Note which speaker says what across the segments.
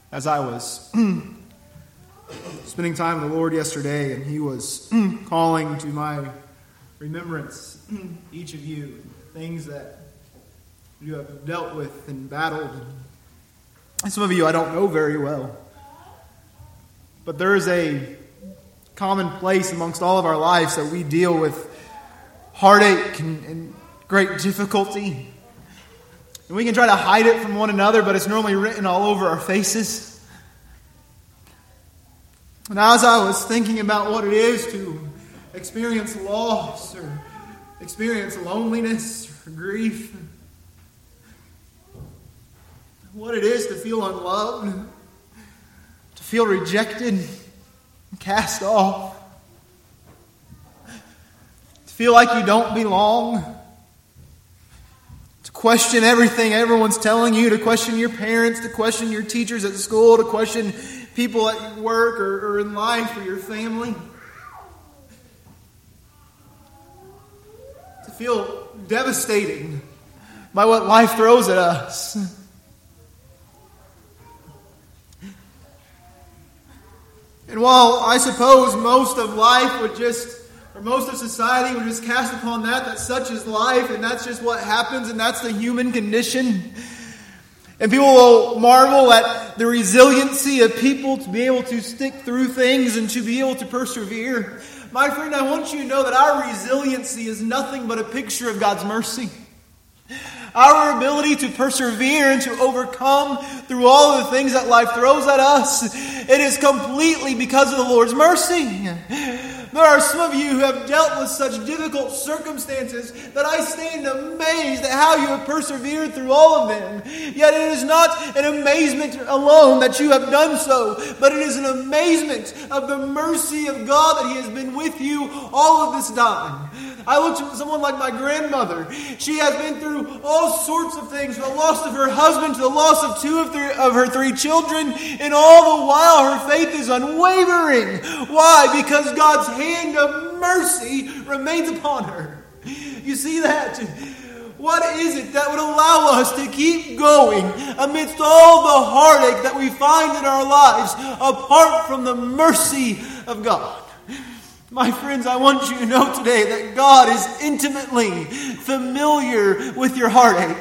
Speaker 1: As I was spending time with the Lord yesterday, and He was calling to my remembrance each of you, things that you have dealt with and battled. And some of you I don't know very well. But there is a common place amongst all of our lives that we deal with heartache and great difficulty. And we can try to hide it from one another, but it's normally written all over our faces. And as I was thinking about what it is to experience loss or experience loneliness or grief, what it is to feel unloved, to feel rejected and cast off, to feel like you don't belong, to question everything everyone's telling you, to question your parents, to question your teachers at school, to question people at work or in life or your family. To feel devastated by what life throws at us. And while I suppose most of life would just, or most of society would just cast upon that such is life, and that's just what happens, and that's the human condition. And people will marvel at the resiliency of people to be able to stick through things and to be able to persevere. My friend, I want you to know that our resiliency is nothing but a picture of God's mercy. Our ability to persevere and to overcome through all of the things that life throws at us, it is completely because of the Lord's mercy. There are some of you who have dealt with such difficult circumstances that I stand amazed at how you have persevered through all of them. Yet it is not an amazement alone that you have done so, but it is an amazement of the mercy of God that He has been with you all of this time. I look to someone like my grandmother. She has been through all sorts of things, from the loss of her husband to the loss of two of her three children, and all the while her faith is unwavering. Why? Because God's hand of mercy remains upon her. You see that? What is it that would allow us to keep going amidst all the heartache that we find in our lives apart from the mercy of God? My friends, I want you to know today that God is intimately familiar with your heartache.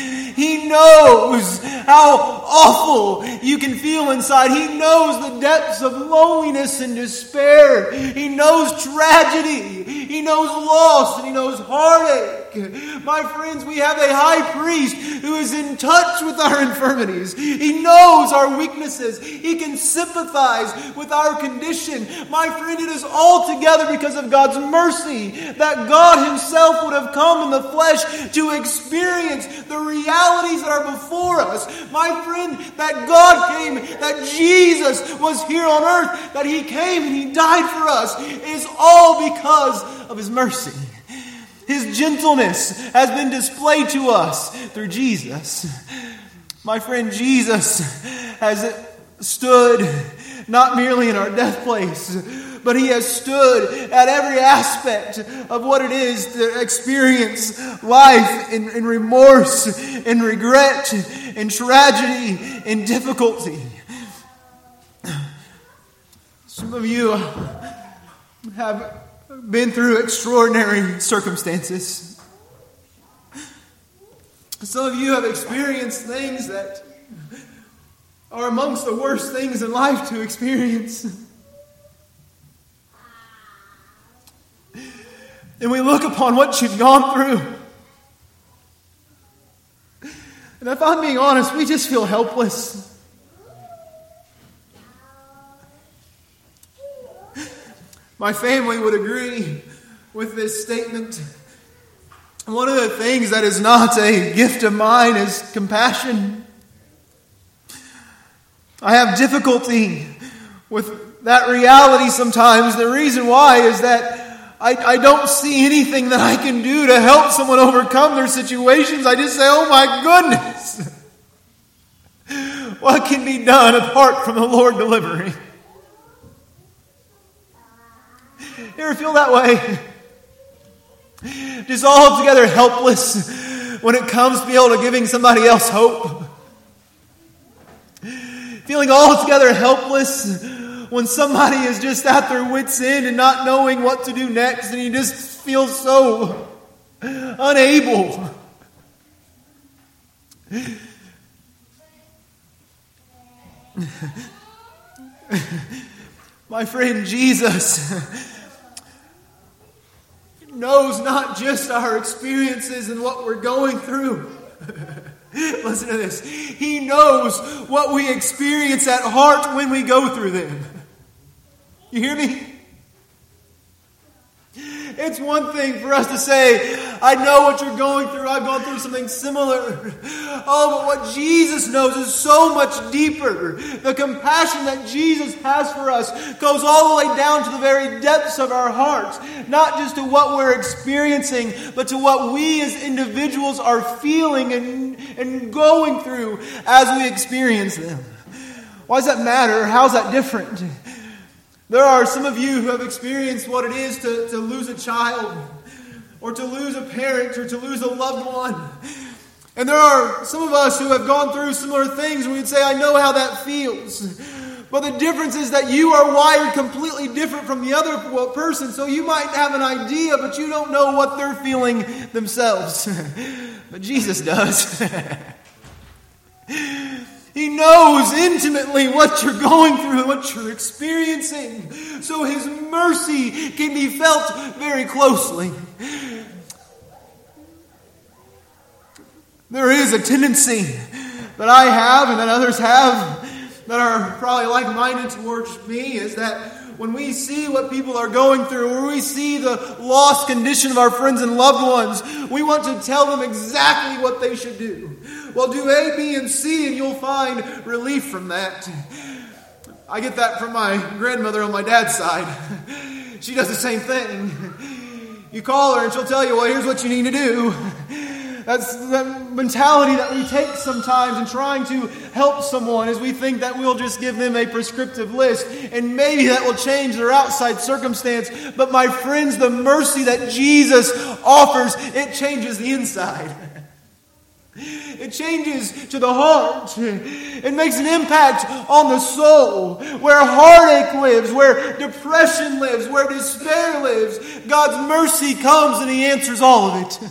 Speaker 1: He knows how awful you can feel inside. He knows the depths of loneliness and despair. He knows tragedy. He knows loss, and He knows heartache. My friends, we have a high priest who is in touch with our infirmities. He knows our weaknesses. He can sympathize with our condition. My friend, it is all together because of God's mercy that God Himself would have come in the flesh to experience the realities that are before us. My friend, that God came, that Jesus was here on earth, that He came and He died for us, is all because of His mercy. His gentleness has been displayed to us through Jesus. My friend, Jesus has stood not merely in our death place, but He has stood at every aspect of what it is to experience life in remorse, in regret, in tragedy, in difficulty. Some of you have been through extraordinary circumstances. Some of you have experienced things that are amongst the worst things in life to experience. And we look upon what you've gone through. And if I'm being honest, we just feel helpless. My family would agree with this statement. One of the things that is not a gift of mine is compassion. I have difficulty with that reality sometimes. The reason why is that I don't see anything that I can do to help someone overcome their situations. I just say, oh my goodness, what can be done apart from the Lord delivering? You ever feel that way? Just altogether helpless when it comes to be able to giving somebody else hope. feeling altogether helpless when somebody is just at their wits' end and not knowing what to do next, and you just feel so unable. My friend, Jesus knows not just our experiences and what we're going through. Listen to this. He knows what we experience at heart when we go through them. You hear me? It's one thing for us to say, I know what you're going through. I've gone through something similar. Oh, but what Jesus knows is so much deeper. The compassion that Jesus has for us goes all the way down to the very depths of our hearts. Not just to what we're experiencing, but to what we as individuals are feeling and going through as we experience them. Why does that matter? How's that different? There are some of you who have experienced what it is to lose a child, or to lose a parent, or to lose a loved one. And there are some of us who have gone through similar things, and we'd say, I know how that feels. But the difference is that you are wired completely different from the other person, so you might have an idea, but you don't know what they're feeling themselves. But Jesus does. He knows intimately what you're going through, what you're experiencing. So His mercy can be felt very closely. There is a tendency that I have and that others have that are probably like-minded towards me, is that when we see what people are going through, or we see the lost condition of our friends and loved ones, we want to tell them exactly what they should do. Well, do A, B, and C, and you'll find relief from that. I get that from my grandmother on my dad's side. She does the same thing. You call her and she'll tell you, well, here's what you need to do. That's the mentality that we take sometimes in trying to help someone, is we think that we'll just give them a prescriptive list, and maybe that will change their outside circumstance. But my friends, the mercy that Jesus offers, it changes the inside. It changes to the heart. It makes an impact on the soul. Where heartache lives, where depression lives, where despair lives, God's mercy comes and He answers all of it.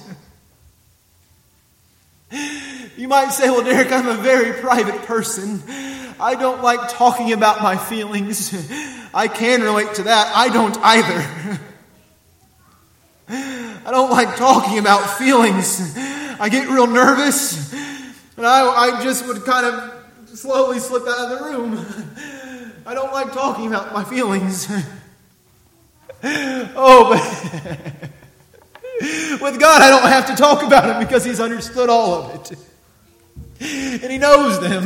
Speaker 1: You might say, well, Derek, I'm a very private person. I don't like talking about my feelings. I can relate to that. I don't either. I don't like talking about feelings. I get real nervous, and I just would kind of slowly slip out of the room. I don't like talking about my feelings. Oh, but with God, I don't have to talk about it because He's understood all of it. And He knows them.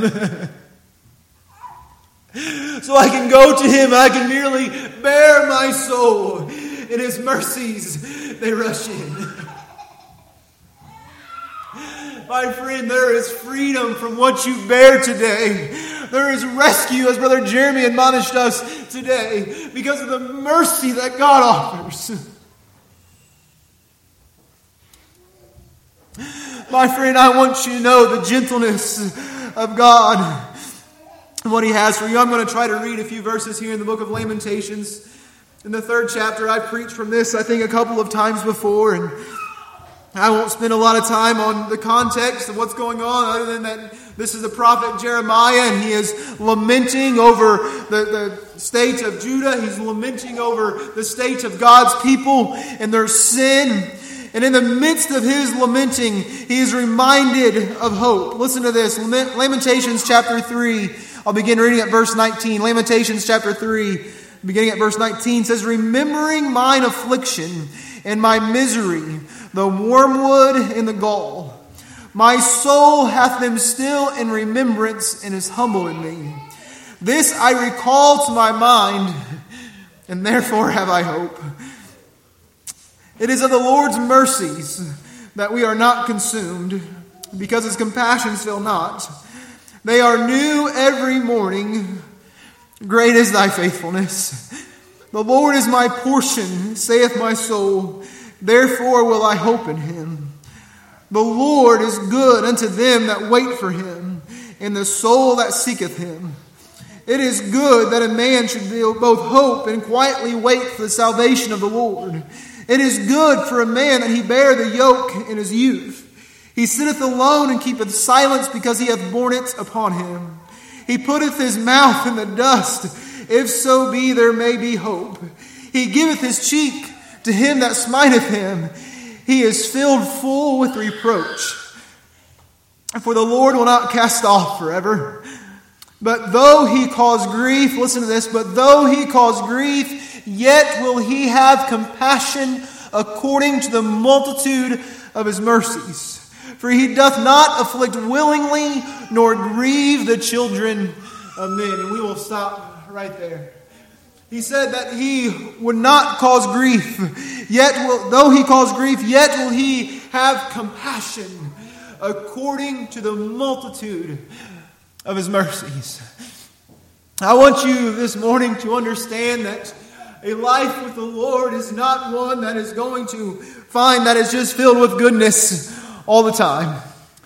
Speaker 1: So I can go to Him, and I can merely bare my soul. And His mercies, they rush in. My friend, there is freedom from what you bear today. There is rescue, as Brother Jeremy admonished us today, because of the mercy that God offers. My friend, I want you to know the gentleness of God and what He has for you. I'm going to try to read a few verses here in the book of Lamentations. In the 3rd chapter, I preached from this, I think, a couple of times before, and I won't spend a lot of time on the context of what's going on, other than that this is the prophet Jeremiah, and he is lamenting over the state of Judah. He's lamenting over the state of God's people and their sin. And in the midst of his lamenting, he is reminded of hope. Listen to this. Lamentations chapter 3. I'll begin reading at verse 19. Lamentations chapter 3, beginning at verse 19, says, "Remembering mine affliction and my misery, the wormwood and the gall. My soul hath them still in remembrance and is humble in me. This I recall to my mind, and therefore have I hope. It is of the Lord's mercies that we are not consumed, because His compassions fail not. They are new every morning. Great is Thy faithfulness. The Lord is my portion, saith my soul. Therefore will I hope in Him. The Lord is good unto them that wait for Him, in the soul that seeketh him. It is good that a man should both hope and quietly wait for the salvation of the Lord. It is good for a man that he bear the yoke in his youth. He sitteth alone and keepeth silence, because he hath borne it upon him. He putteth his mouth in the dust, if so be there may be hope. He giveth his cheek to him that smiteth him. He is filled full with reproach. For the Lord will not cast off forever. But though he cause grief, listen to this, but though he cause grief, yet will he have compassion according to the multitude of his mercies. For he doth not afflict willingly, nor grieve the children of men. And we will stop right there. He said that he would not cause grief, though he cause grief, yet will he have compassion according to the multitude of his mercies. I want you this morning to understand that a life with the Lord is not one that is going to find that is just filled with goodness all the time.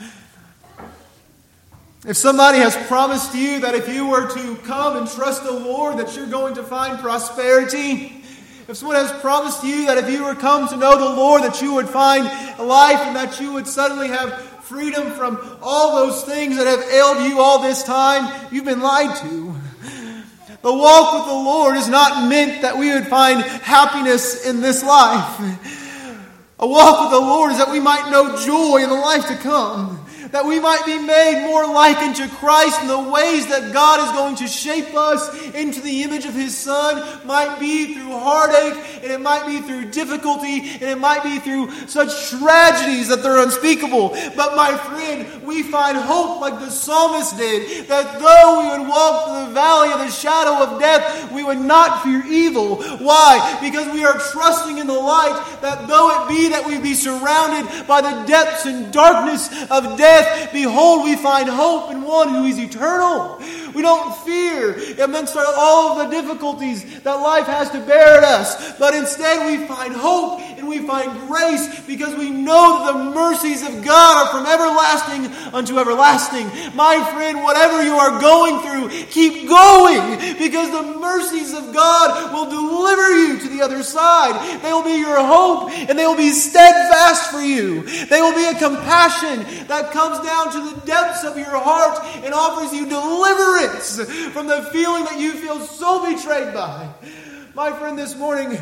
Speaker 1: If somebody has promised you that if you were to come and trust the Lord that you're going to find prosperity, if someone has promised you that if you were come to know the Lord that you would find life and that you would suddenly have freedom from all those things that have ailed you all this time, you've been lied to. The walk with the Lord is not meant that we would find happiness in this life. A walk with the Lord is that we might know joy in the life to come. That we might be made more like unto Christ, in the ways that God is going to shape us into the image of His Son might be through heartache, and it might be through difficulty, and it might be through such tragedies that they're unspeakable. But my friend, we find hope like the psalmist did, that though we would walk through the valley of the shadow of death, we would not fear evil. Why? Because we are trusting in the light, that though it be that we be surrounded by the depths and darkness of death, behold, we find hope in one who is eternal. We don't fear amidst all of the difficulties that life has to bear at us, but instead we find hope and we find grace, because we know that the mercies of God are from everlasting unto everlasting. My friend, whatever you are going through, keep going, because the mercies of God will deliver you to the other side. They will be your hope, and they will be steadfast for you. They will be a compassion that comes down to the depths of your heart and offers you deliverance from the feeling that you feel so betrayed by. My friend, this morning,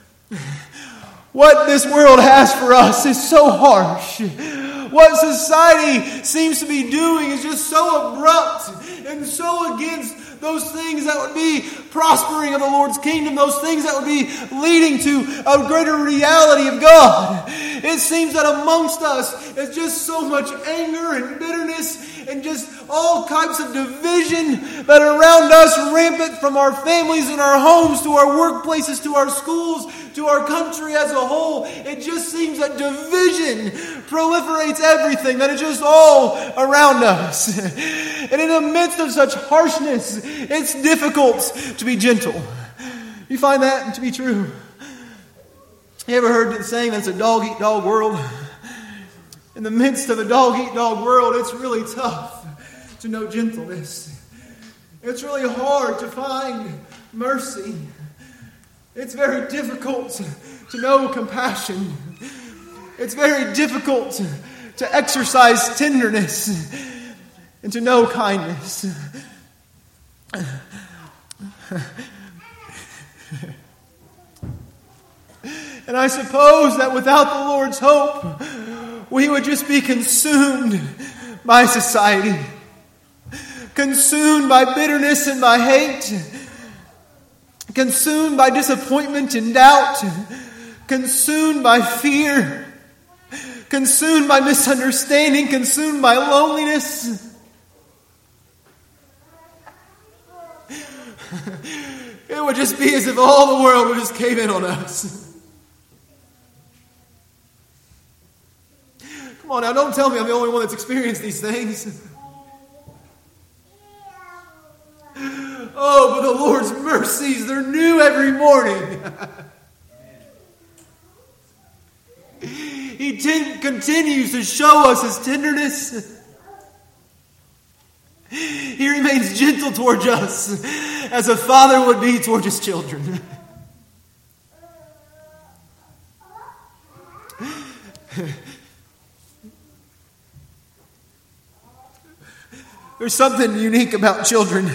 Speaker 1: what this world has for us is so harsh. What society seems to be doing is just so abrupt and so against those things that would be prospering of the Lord's kingdom, those things that would be leading to a greater reality of God. It seems that amongst us is just so much anger and bitterness and just all types of division that are around us, rampant, from our families and our homes to our workplaces to our schools to our country as a whole. It just seems that division proliferates everything, that it's just all around us. And in the midst of such harshness, it's difficult to be gentle. You find that to be true? You ever heard the saying that it's a dog-eat-dog world? In the midst of a dog-eat-dog world, it's really tough to know gentleness. It's really hard to find mercy. It's very difficult to know compassion. It's very difficult to exercise tenderness and to know kindness. And I suppose that without the Lord's hope, we would just be consumed by society, consumed by bitterness and by hate, consumed by disappointment and doubt, consumed by fear, consumed by misunderstanding, consumed by loneliness. It would just be as if all the world would just cave in on us. Come on now, don't tell me I'm the only one that's experienced these things. Oh, but the Lord's mercies, they're new every morning. He continues to show us His tenderness. is gentle towards us as a father would be towards his children. There's something unique about children.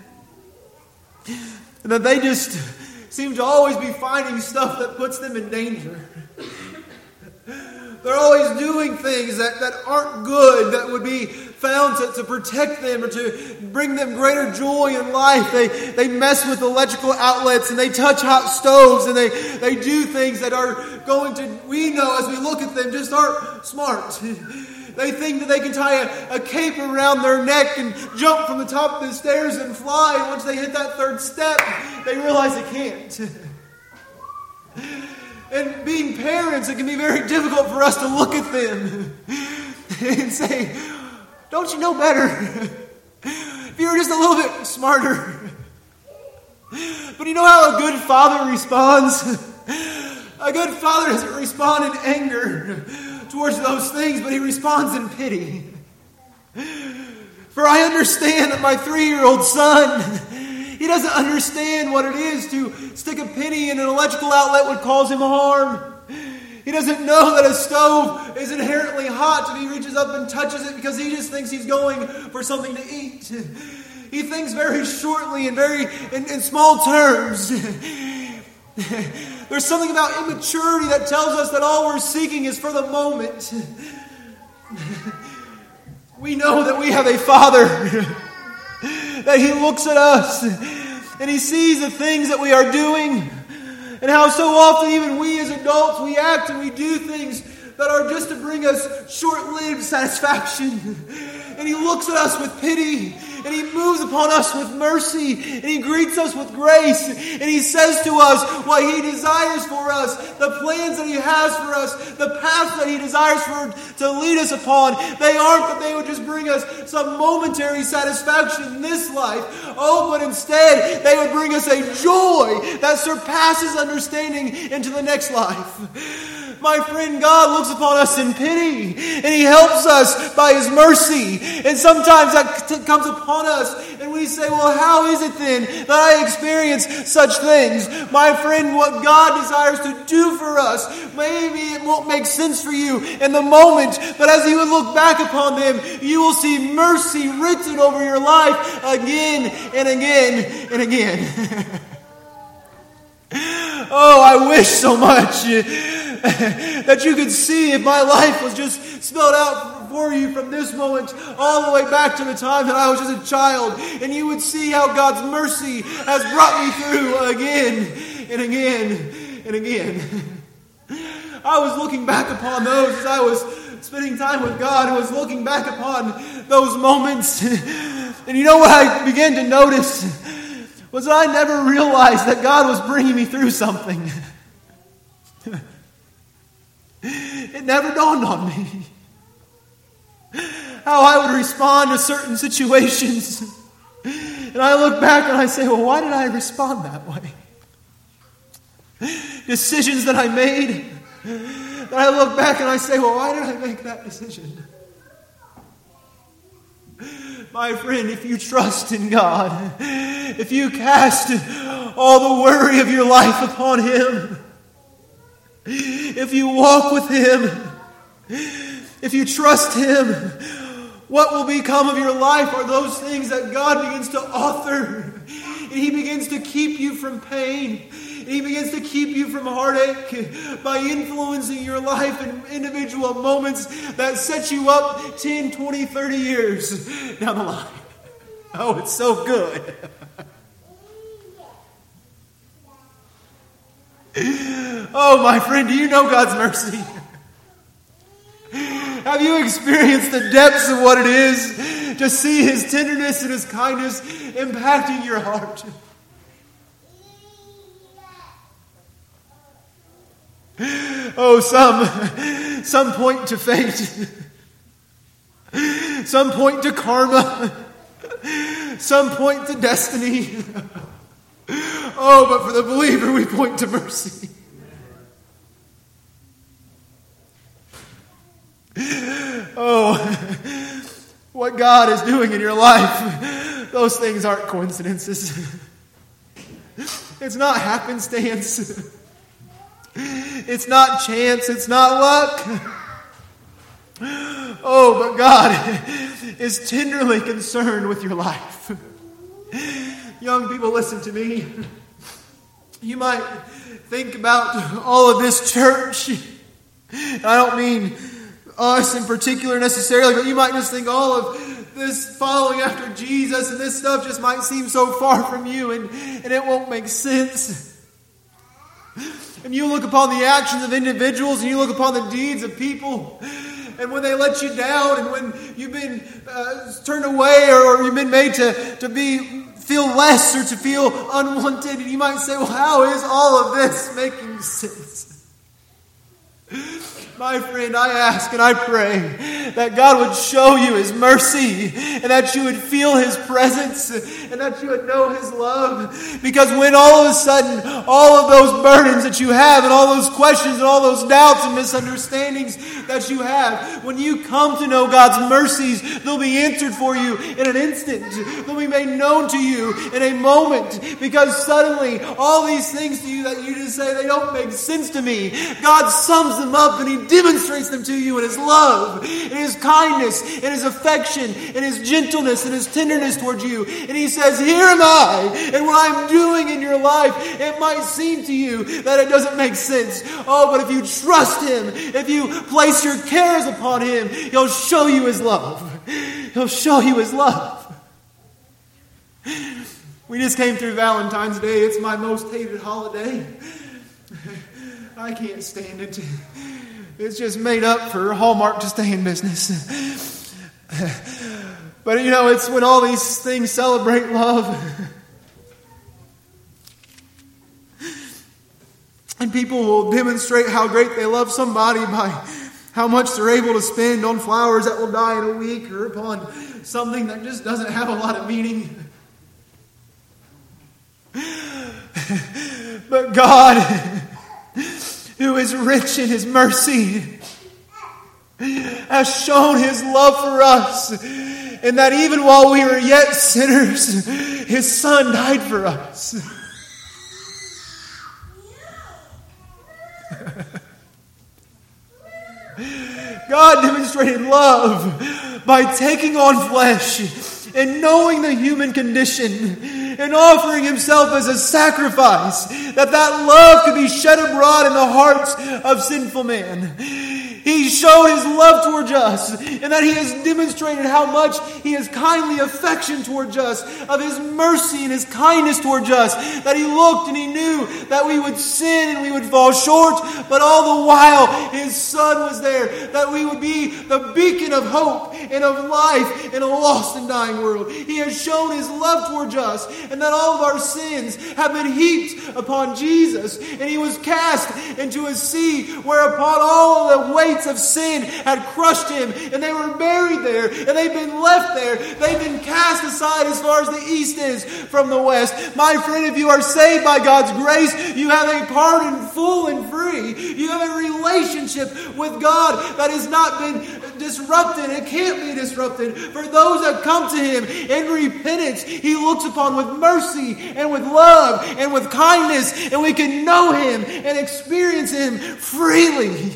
Speaker 1: And that they just seem to always be finding stuff that puts them in danger. They're always doing things that aren't good, that would be found to protect them or to bring them greater joy in life. They mess with electrical outlets and they touch hot stoves and they do things that are going to, we know as we look at them, just aren't smart. They think that they can tie a cape around their neck and jump from the top of the stairs and fly. And once they hit that third step, they realize they can't. And being parents, it can be very difficult for us to look at them and say, don't you know better? If you were just a little bit smarter. But you know how a good father responds? A good father doesn't respond in anger towards those things, but he responds in pity. For I understand that my 3-year-old son, he doesn't understand what it is to stick a penny in an electrical outlet would cause him harm. He doesn't know that a stove is inherently hot if he reaches up and touches it because he just thinks he's going for something to eat. He thinks very shortly and very in small terms. There's something about immaturity that tells us that all we're seeking is for the moment. We know that we have a Father, that He looks at us and He sees the things that we are doing and how so often even we as adults, we act and we do things that are just to bring us short-lived satisfaction. And He looks at us with pity, and He moves upon us with mercy, and He greets us with grace, and He says to us what He desires for us, the plans that He has for us, the paths that He desires to lead us upon. They aren't that they would just bring us some momentary satisfaction in this life. Oh, but instead, they would bring us a joy that surpasses understanding into the next life. My friend, God looks upon us in pity, and He helps us by His mercy. And sometimes that comes upon us, and we say, well, how is it then that I experience such things? My friend, what God desires to do for us, maybe it won't make sense for you in the moment, but as you would look back upon them, you will see mercy written over your life again and again and again. Oh, I wish so much that you could see if my life was just spelled out for you from this moment all the way back to the time that I was just a child, and you would see how God's mercy has brought me through again and again and again. I was looking back upon those as I was spending time with God. I was looking back upon those moments, and you know what I began to notice was that I never realized that God was bringing me through something. It never dawned on me how I would respond to certain situations. And I look back and I say, well, why did I respond that way? Decisions that I made, that I look back and I say, well, why did I make that decision? My friend, if you trust in God, if you cast all the worry of your life upon Him, if you walk with Him, if you trust Him, what will become of your life are those things that God begins to author. And He begins to keep you from pain. And He begins to keep you from heartache by influencing your life in individual moments that set you up 10, 20, 30 years down the line. Oh, it's so good. Oh, my friend, do you know God's mercy? Have you experienced the depths of what it is to see His tenderness and His kindness impacting your heart? Oh, some point to fate. Some point to karma. Some point to destiny. Oh, but for the believer, we point to mercy. Oh, what God is doing in your life. Those things aren't coincidences. It's not happenstance. It's not chance. It's not luck. Oh, but God is tenderly concerned with your life. Young people, listen to me. You might think about all of this church. I don't mean us in particular necessarily, but you might just think all of this following after Jesus and this stuff just might seem so far from you and it won't make sense. And you look upon the actions of individuals and you look upon the deeds of people, and when they let you down and when you've been turned away or you've been made to feel less or to feel unwanted, and you might say, well, how is all of this making sense? My friend, I ask and I pray that God would show you His mercy and that you would feel His presence and that you would know His love. Because when all of a sudden, all of those burdens that you have and all those questions and all those doubts and misunderstandings that you have, when you come to know God's mercies, they'll be answered for you in an instant. They'll be made known to you in a moment. Because suddenly, all these things to you that you just say, they don't make sense to me, God sums them up and He demonstrates them to you in His love, in His kindness, in His affection, in His gentleness, and His tenderness towards you. And He says, here am I, and what I'm doing in your life, it might seem to you that it doesn't make sense. Oh, but if you trust Him, if you place your cares upon Him, He'll show you His love. He'll show you His love. We just came through Valentine's Day. It's my most hated holiday. I can't stand it. It's just made up for Hallmark to stay in business. But it's when all these things celebrate love. And people will demonstrate how great they love somebody by how much they're able to spend on flowers that will die in a week or upon something that just doesn't have a lot of meaning. But God, who is rich in His mercy, has shown His love for us, and that even while we were yet sinners, His Son died for us. God demonstrated love by taking on flesh and knowing the human condition and offering Himself as a sacrifice, that love could be shed abroad in the hearts of sinful man. He showed His love towards us, and that He has demonstrated how much He has kindly affection towards us, of His mercy and His kindness towards us, that He looked and He knew that we would sin and we would fall short, but all the while His Son was there, that we would be the beacon of hope and of life in a lost and dying world. He has shown His love towards us, and that all of our sins have been heaped upon Jesus, and He was cast into a sea whereupon all of the weight of sin had crushed Him, and they were buried there, and they've been left there. They've been cast aside as far as the east is from the west. My friend, if you are saved by God's grace, you have a pardon full and free. You have a relationship with God that has not been disrupted. It can't be disrupted. For those that come to Him in repentance, He looks upon with mercy and with love and with kindness, and we can know Him and experience Him freely.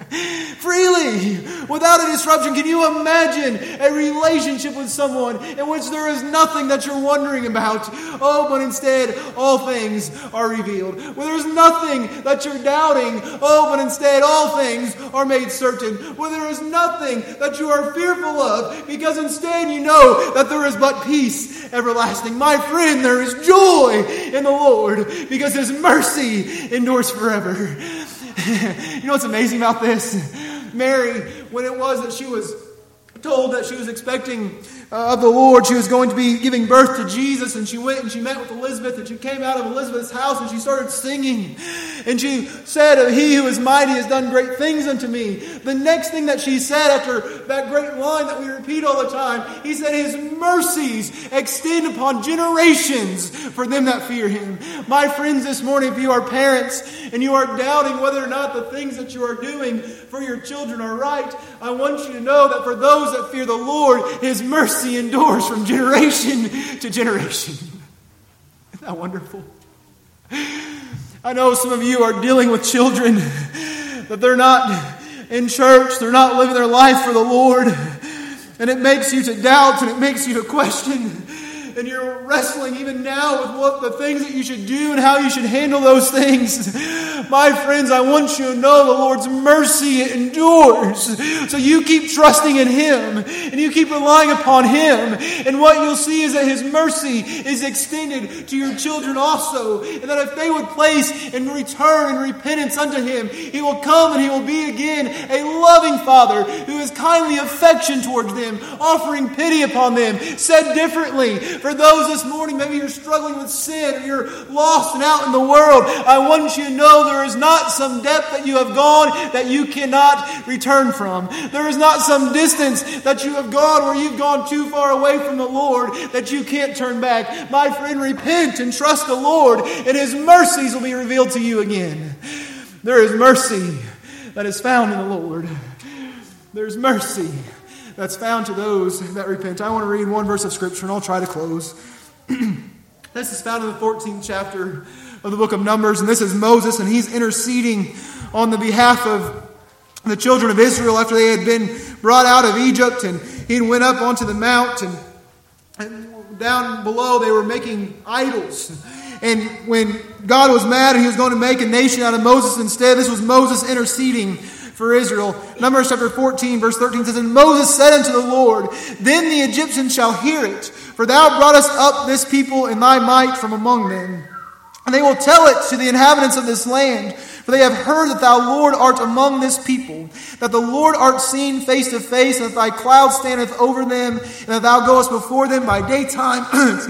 Speaker 1: Freely, without a disruption. Can you imagine a relationship with someone in which there is nothing that you're wondering about? Oh, but instead, all things are revealed. Where there's nothing that you're doubting. Oh, but instead, all things are made certain. Where there is nothing that you are fearful of, because instead you know that there is but peace everlasting. My friend, there is joy in the Lord, because His mercy endures forever. You know what's amazing about this? Mary, when it was that she was told that she was expecting of the Lord, she was going to be giving birth to Jesus, and she went and she met with Elizabeth, and she came out of Elizabeth's house and she started singing, and she said, He who is mighty has done great things unto me. The next thing that she said after that great line that we repeat all the time, He said, His mercies extend upon generations for them that fear Him. My friends, this morning, if you are parents and you are doubting whether or not the things that you are doing for your children are right, I want you to know that for those that fear the Lord, His mercy mercy endures from generation to generation. Isn't that wonderful? I know some of you are dealing with children that they're not in church, they're not living their life for the Lord, and it makes you to doubt and it makes you to question. And you're wrestling even now with what the things that you should do and how you should handle those things. My friends, I want you to know the Lord's mercy endures. So you keep trusting in Him and you keep relying upon Him. And what you'll see is that His mercy is extended to your children also. And that if they would place and return in repentance unto Him, He will come and He will be again a loving Father who is kindly affection towards them, offering pity upon them. Said differently, for those this morning, maybe you're struggling with sin and you're lost and out in the world, I want you to know there is not some depth that you have gone that you cannot return from. There is not some distance that you have gone where you've gone too far away from the Lord that you can't turn back. My friend, repent and trust the Lord, and His mercies will be revealed to you again. There is mercy that is found in the Lord. There's mercy that's found to those that repent. I want to read one verse of Scripture and I'll try to close. This is found in the 14th chapter of the book of Numbers, and this is Moses, and he's interceding on the behalf of the children of Israel after they had been brought out of Egypt, and he went up onto the mount, and down below they were making idols. And when God was mad and He was going to make a nation out of Moses instead, this was Moses interceding for Israel. Numbers chapter 14, verse 13 says, And Moses said unto the Lord, Then the Egyptians shall hear it, for thou broughtest up this people in thy might from among them. And they will tell it to the inhabitants of this land, for they have heard that thou, Lord, art among this people, that the Lord art seen face to face, and that thy cloud standeth over them, and that thou goest before them by daytime,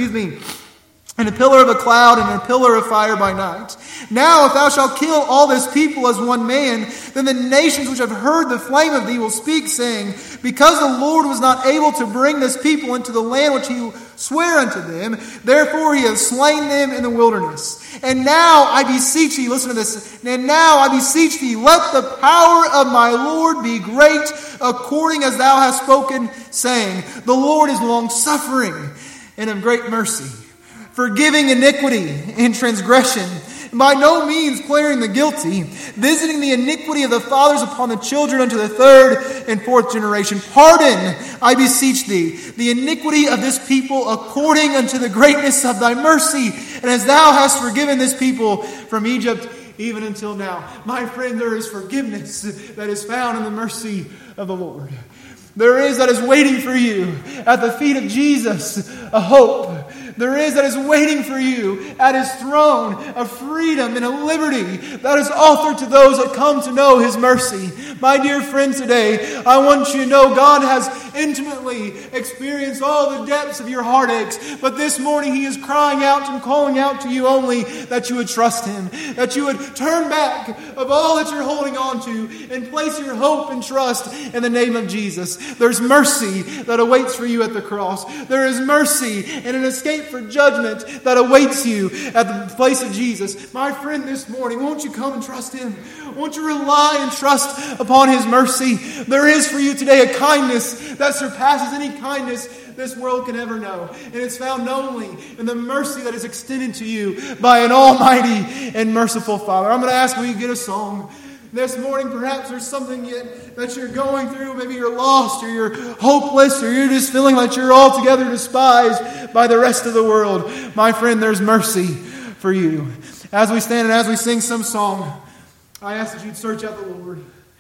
Speaker 1: and a pillar of a cloud and a pillar of fire by night. Now, if thou shalt kill all this people as one man, then the nations which have heard the flame of thee will speak, saying, Because the Lord was not able to bring this people into the land which He sware unto them, therefore He hath slain them in the wilderness. And now I beseech thee, listen to this, and now I beseech thee, let the power of my Lord be great, according as thou hast spoken, saying, The Lord is long-suffering and of great mercy, forgiving iniquity and transgression, by no means clearing the guilty, visiting the iniquity of the fathers upon the children unto the third and fourth generation. Pardon, I beseech thee, the iniquity of this people according unto the greatness of thy mercy, and as thou hast forgiven this people from Egypt even until now. My friend, there is forgiveness that is found in the mercy of the Lord. There is that is waiting for you at the feet of Jesus, a hope. There is that is waiting for you at His throne, a freedom and a liberty that is offered to those that come to know His mercy. My dear friend, today, I want you to know God has intimately experienced all the depths of your heartaches. But this morning He is crying out and calling out to you only that you would trust Him, that you would turn back of all that you're holding on to and place your hope and trust in the name of Jesus. There's mercy that awaits for you at the cross. There is mercy and an escape for judgment that awaits you at the place of Jesus. My friend, this morning, won't you come and trust Him? Won't you rely and trust upon His mercy? There is for you today a kindness that surpasses any kindness this world can ever know. And it's found only in the mercy that is extended to you by an almighty and merciful Father. I'm going to ask, will you get a song? This morning, perhaps there's something that you're going through. Maybe you're lost, or you're hopeless, or you're just feeling like you're altogether despised by the rest of the world. My friend, there's mercy for you. As we stand and as we sing some song, I ask that you'd search out the Lord.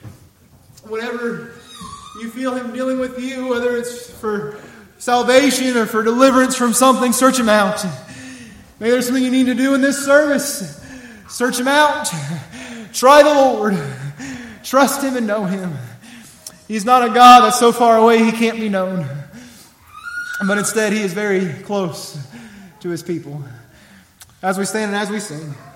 Speaker 1: Whatever you feel Him dealing with you, whether it's for salvation or for deliverance from something, search Him out. Maybe there's something you need to do in this service. Search Him out. Try the Lord. Trust Him and know Him. He's not a God that's so far away He can't be known. But instead, He is very close to His people. As we stand and as we sing.